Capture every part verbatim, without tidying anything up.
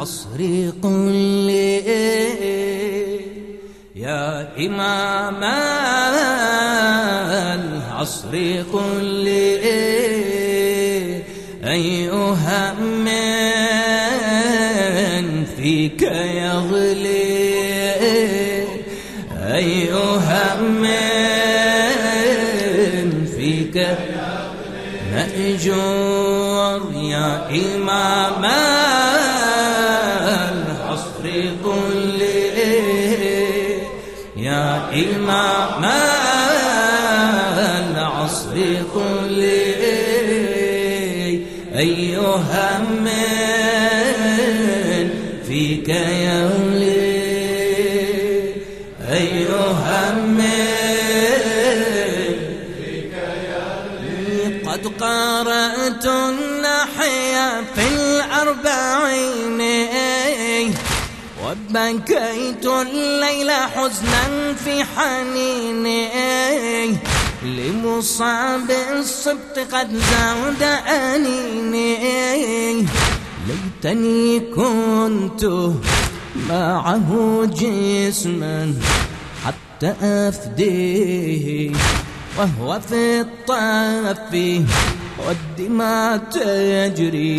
العصر قل لي يا إمام العصر قل لي أي هم فيك يغلي أي هم فيك مأجور يا إمام العصر قل لي يا إمام العصر قل لي أي هم فيك يغلي أي هم فيك يغلي قد قرأت النحي في الأربعين وبكيت الليل حزنا في حنيني لمصاب السبط قد زاد أنيني ليتني كنت معه جسما حتى أفديه وهو في الطف والدماء تجري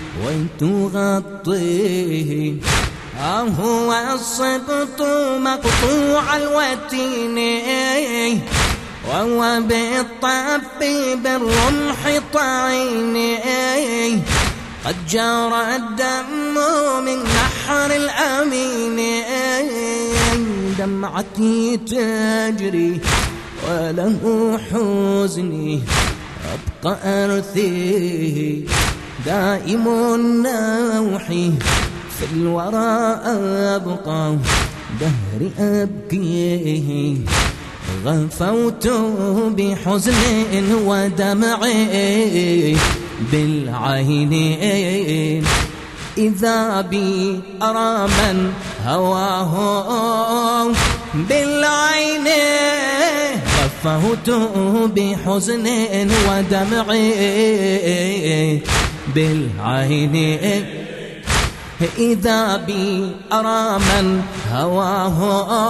وتغطيه هو السبط مقطوع الوتين وهو بالطف بالرمح طعيني قد جرى الدم من نحر الأمين دمعتي تجري وله حزني أبقى أرثيه دائم نوحي في الورى أبقى دهري أبكيه غفوت بحزن ودمعي بالعين إذا بي أرى من هواه بالعين غفوت بحزن ودمعي بالعين إذا بي أرى من هواه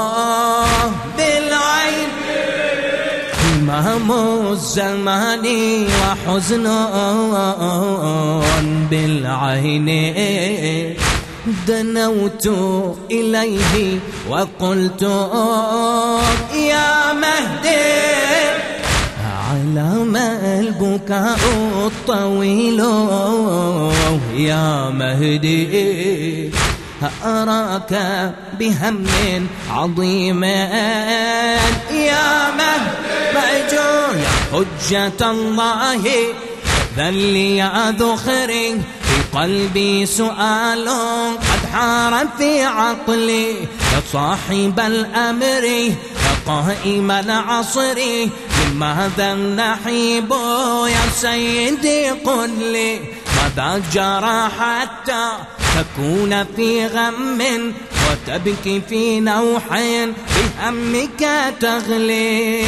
بالعين همام الزمان وحزن بالعين دنوت إليه وقلت يا مهدي على ما البكاء الطويل يا مهدي أراك بهم عظيم يا مهجور يا حجة الله ذلي يا ذخري في قلبي سؤال قد حار في عقلي يا صاحب الأمر يا قائم العصر لماذا النحيب يا سيدي قل لي ماذا جرى حتى تكون في غم وتبكي في نوح بهمك تغلي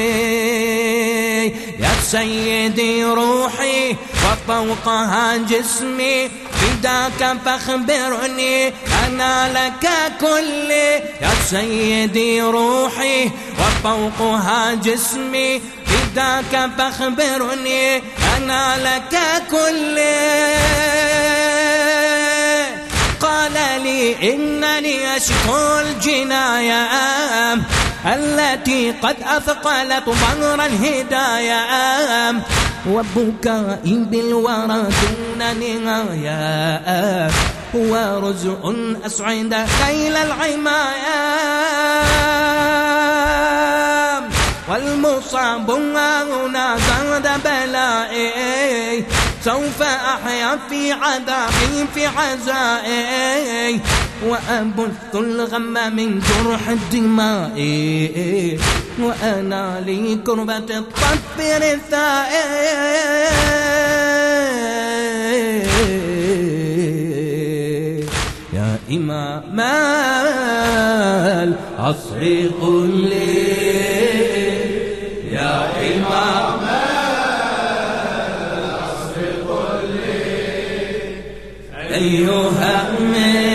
يا سيدي روحي وفوقها جسمي فداك فاخبرني أنا لك كلي يا سيدي روحي وفوقها جسمي فداك فاخبرني أنا لك كلي قال لي إنني أشكو الجناية التي قد أثقلت ظهر الهداية وبكائي بالورى دون نهاية ورزء أسعد ليل العماية والمصاب هنا زاد بلائي سوف أحيا في عذابي في عزائي وأبث الغم من جرح الدماء وأنا لي كربة الطف رثائي يا إمام العصر قل لي يا إمام أي هم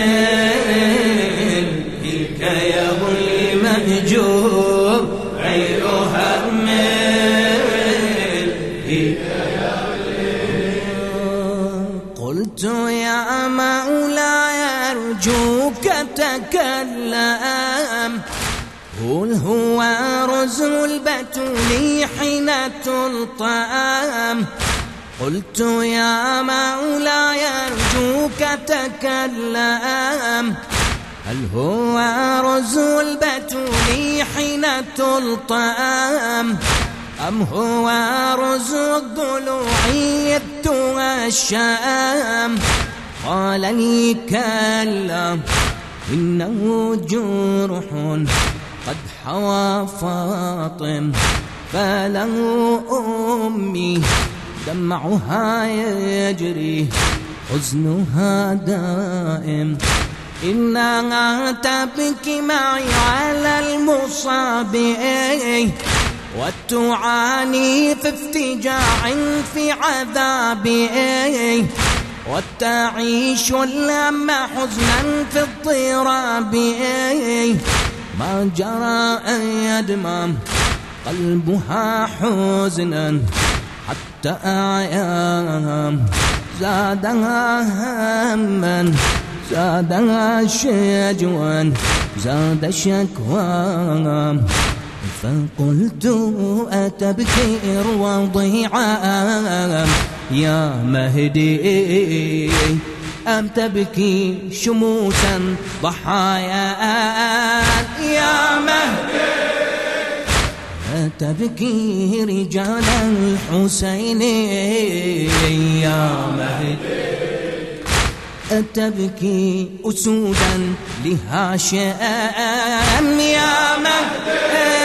فيك يا ظلي مهجور غير هم فيك يا ظلي. قلت يا مولاي أرجوك تكلم قل هو رزق البتول حين تلطم. قلت يا مولاي أرجوك تكلم هل هو رزق البتول حين تلطم أم هو رزق الضلوع إذ توشم. قال لي كلا إنه جرح قد حوى فاطم فله أمي دمعها يجري حزنها دائم. إنها تبكي معي على المصاب وتعاني في افتجاع في عذابي وتعيش الهم حزنا في اضطراب. ما جرى أن يدمع قلبها حزنا حتى أعيام زادها هما زادها شجوا زاد شكوى. فقلت أتبكي وضيعا يا مهدي أم تبكي شموسا ضحايا يا مهدي أتبكي رجال الحسين يا مهدي أتبكي أسودا لهاشم يا مهدي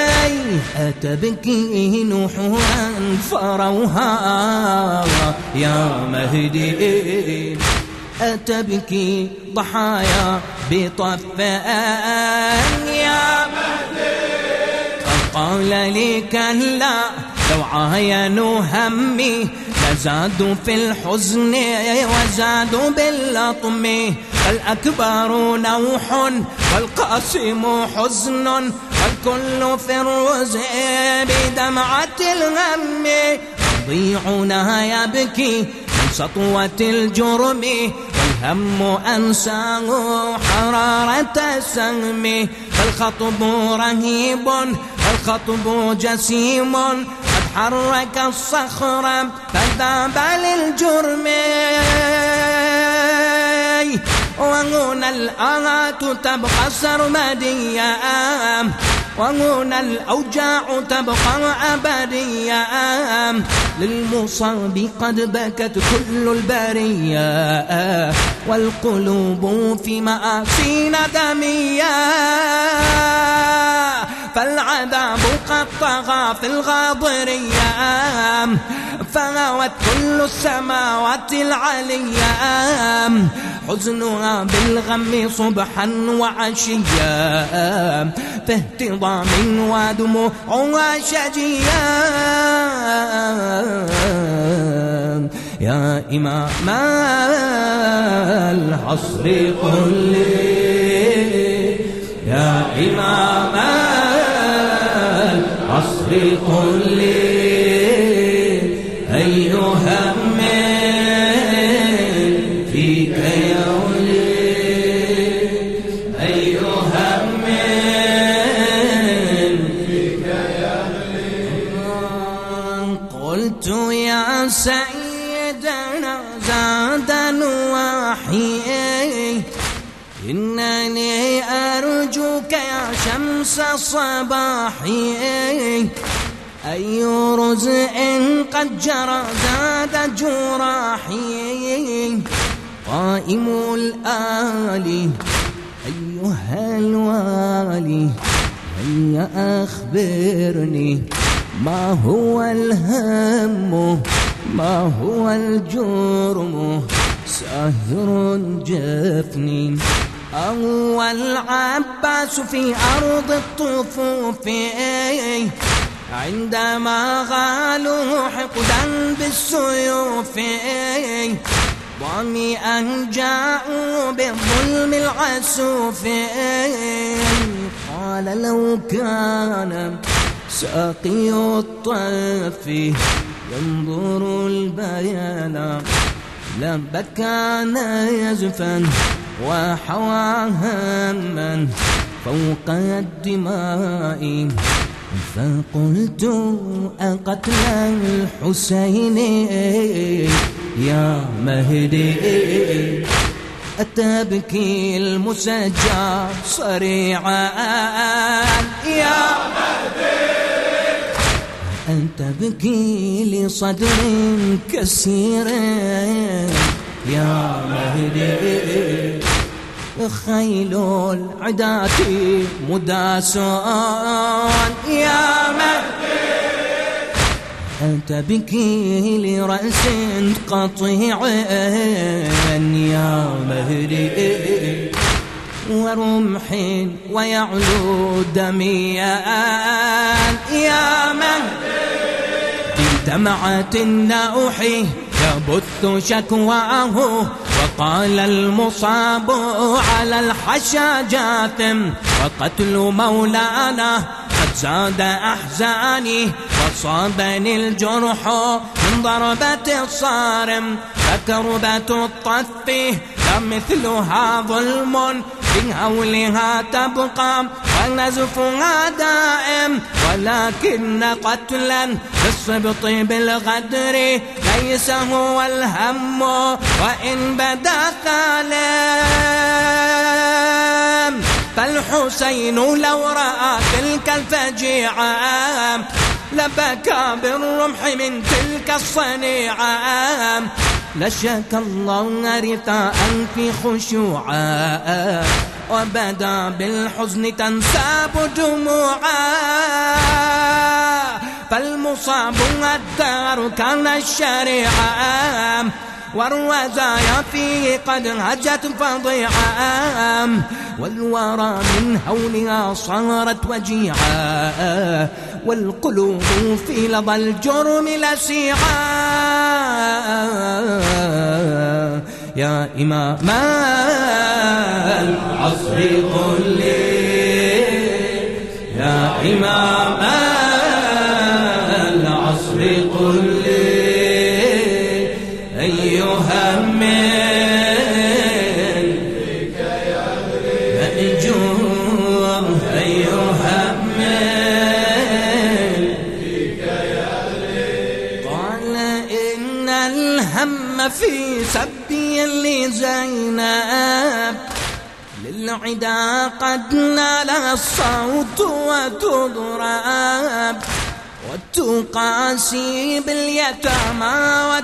أتبكي نحورا فروها يا مهدي أتبكي ضحايا بطفان يا مهدي. فقال لي كلا لو عاينوا همي لزادوا في الحزن وزادوا باللطم. الأكبر نوح والقاسم حزن والكل في الرزق بدمعة الهم. رضيعنا يبكي من سطوة الجرم والهم أنساه حرارة السهم. فالخطب رهيب الخطب جسيم قد حرك الصخر فذاب للجرم. وهنا الآهات تبقى سرمدية وهنا الأوجاع تبقى أبدية. للمصاب قد بكت كل البرية والقلوب في مآسي ندمية. فالعذاب قد طغى في الغاضرية فهوت كل السماوات العليا. حزنها بالغم صبحا وعشيا في اهتضام ودموعها شجيا. يا إمام العصر قل لي يا إمام العصر قل لي أي هم فيك يا ولي أي هم فيك يا ولي. قلت يا سيدنا زادا وحيي إنني أرجوك يا شمس صباحي. أي رزق قد جرى زاد جراحي. قائم الآلي أيها الوالي هيا أخبرني ما هو الهم ما هو الجرم. ساهر جفني أو العباس في أرض الطفوف عندما غالوا حقدا بالسيوف. ظامئا جاءوا بالظلم العسوف قال لو كان ساقي الطرف ينظر البيان لبكان يزفا وحوى هما فوق الدماء فقلت أقتل الحسين يا مهدي أتبكي المسجى صريعا يا مهدي أنت بكي لصدر كسير يا مهدي خيل العداة مداسون يا مهدي أنت بكي لرأس قطيع يا مهدي ورمح ويعلو دميا يا مهدي بدمعة النوح يبث شكواه وقال المصاب على الحشا جاثم وقتل مولانا قد زاد أحزاني وصابني الجرح من ضربة الصارم فكربة الطف لمثلها ظلم في هولها تبقى ونزفها دائم ولكن قتلا بالصبط بالغدر ليس هو الهم وإن بدا ثالم فالحسين لو رأى تلك الفجيعة لبكى بالرمح من تلك الصنيعة لشك الله رثاء في خشوعا وبدا بالحزن تنساب دموعا فالمصاب الدار كان الشريعة والرزايا فيه قد هجت فضيعا والورى من هولها صارت وجيعا والقلوب في لظى الجرم لسيعا يا إمام العصر قل لي يا إمام العصر قل لي أي هم بك يأجور أي هم بك يغلب قال إن الهم في سبي لزينب للعدا قد نال الصوت وتضرب وتقاسي باليتامى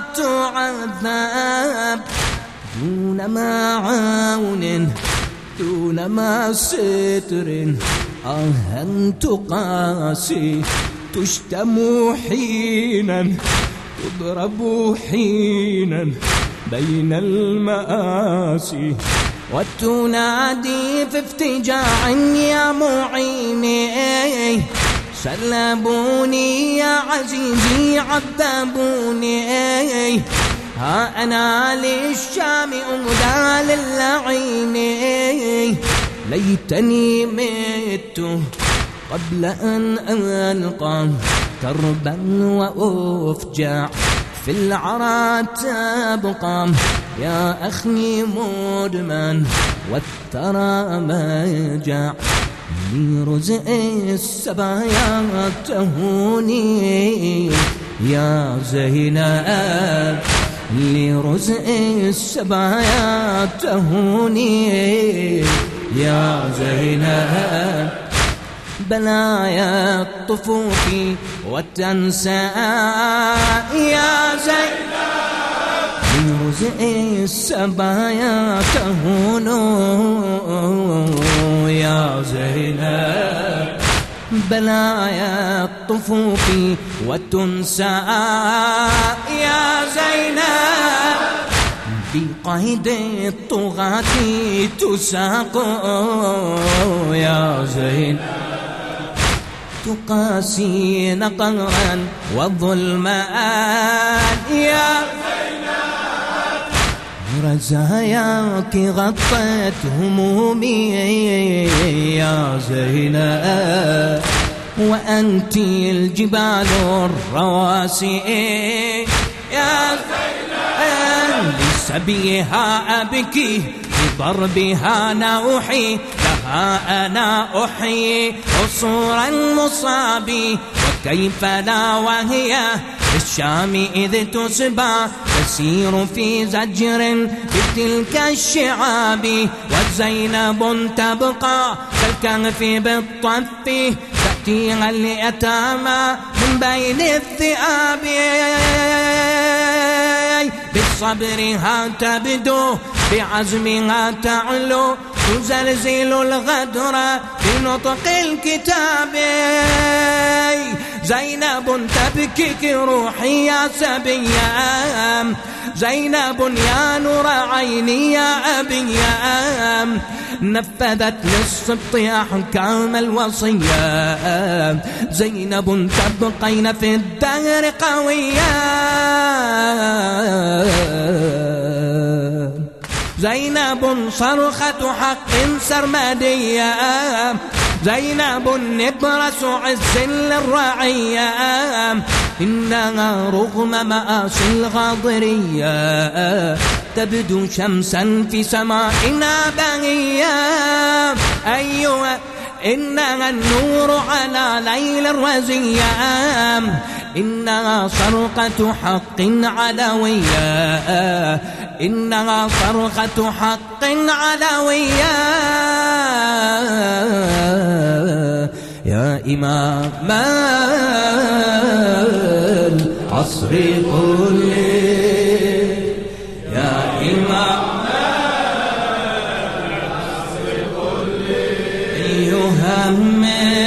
وتعذب دون ما عون دون ما ستر آها تقاسي تشتم حينا تضرب حينا بين المآسي وتنادي في افتجاع يا معيني سلبوني يا عزيزي عذبوني ها أنا للشام أهدى للعين ليتني مت قبل أن ألقى كربا وأفجع في العرى تبقى يا أخي مدمن والثرى مجع لرزق السبايا تهوني يا زينب لرزق السبايا تهوني يا زينب بلايا الطفوف وتنسى يا زينب لرزق السبايا تهون يا زينب بلايا الطفوف وتنسى يا زينب بقيد الطغاة تساق يا زينب تقاسين قهرا وظلما يا زينب مزاياك غطت همومي يا زينب، وأنت الجبال الرواسي يا زينب. لسبيها أبكي بضربها نوحي، لها أنا أحيي عصور المصاب. وكيف لا وهي الشام إذ تسبى تسير في زجر بتلك الشعاب. وزينب تبقى كالكهف بالطف تأتيها اليتامى من بين الذئاب. بصبرها تبدو بعزمها تعلو تزلزل الغدر بنطق الكتاب. زينب تبكيك روحي يا سبيام، زينب يا نور عيني يا أبيام. نفذت للسبط أحكام الوصية، زينب تبقين في الدهر قوية. زينب صرخة حق سرمدية، زينب نبرس عز للرعية. إنها رغم مآسي الغاضرية تبدو شمسا في سمائنا بهية. أيوة إنها النور على ليل الرزية، إنها صرخة حق علوية، إنها صرخة حق علوية. يا إمام العصر كله، يا إمام العصر كله، أي هم